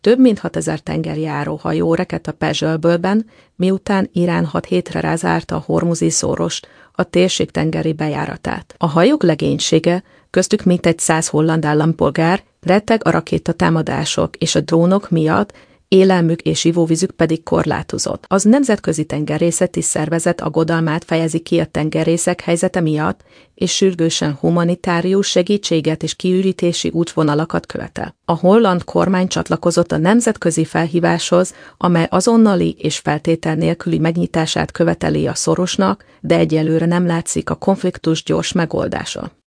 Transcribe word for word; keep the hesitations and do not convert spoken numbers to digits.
Több mint hatezer tengerjáró hajó rekedt a Pezsölbölben, miután Irán hat hétre rázárta a Hormuzi szorost, a térség tengeri bejáratát. A hajók legénysége, köztük mintegy száz holland állampolgár, retteg a rakétatámadások és a drónok miatt, élelmük és ivóvízük pedig korlátozott. Az Nemzetközi Tengerészeti Szervezet aggodalmát fejezi ki a tengerészek helyzete miatt, és sürgősen humanitárius segítséget és kiürítési útvonalakat követel. A holland kormány csatlakozott a nemzetközi felhíváshoz, amely azonnali és feltétel nélküli megnyitását követeli a szorosnak, de egyelőre nem látszik a konfliktus gyors megoldása.